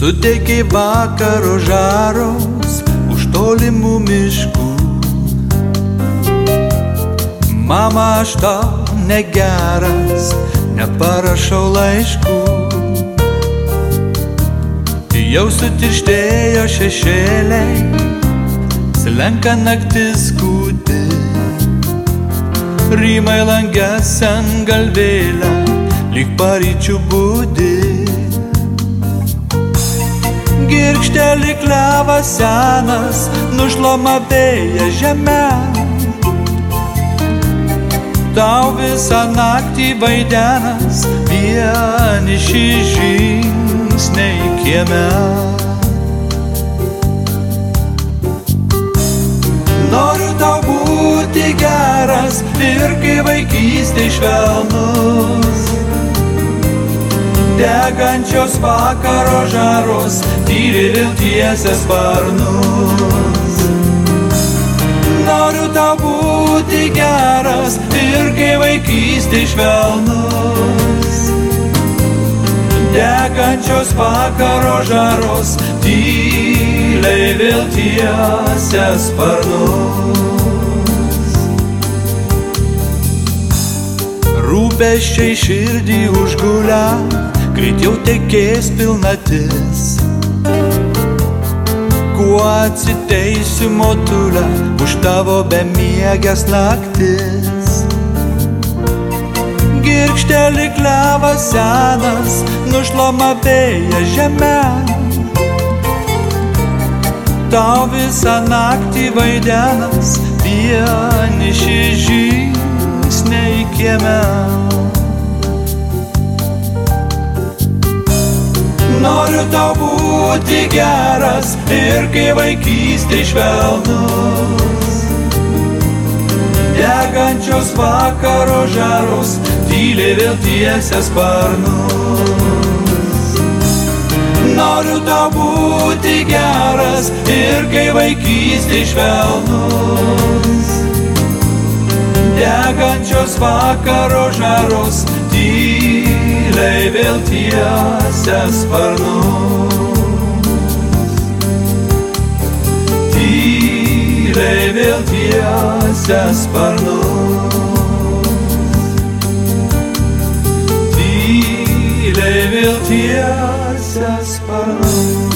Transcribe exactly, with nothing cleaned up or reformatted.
Suteikė vakaro žaros už tolimų miškų. Mama, aš tau negeras, neparašau laiškų. Jau sutirštėjo šešėliai, slenka naktis kūti. Rymai langes ant galvėlę, lyg paryčių būdi. Girkštelį klevas senas, nušlama vėja žemę. Tau visą naktį vaidenas, vieniši žingsniai kieme. Noriu tau būti geras ir kai vaikystėj švelnus. Degančios vakaro žaros tyri viltiesę sparnus. Noriu tau būti geras ir kai vaikystėj švelnus. Degančios vakaro žaros tyliai viltiesę sparnus. Rūpesčiai širdį užgulę, greit jau tekės pilnatis. Kuo atsiteisiu motulę už tavo bemiegės naktis. Girkštelį klevas senas, nušlama vėja žemę. Tau visą naktį vaidenas, vieniši žingsniai kieme. Noriu tau būti geras ir kai vaikystėj švelnus. Degančios vakaro žaros tyliai viltiesę sparnus. Noriu tau būti geras ir kai vaikystėj švelnus. Degančios vakaro žaros tyliai viltiesę sparnus. Tyliai viltiesę sparnus. Tyliai viltiesę sparnus.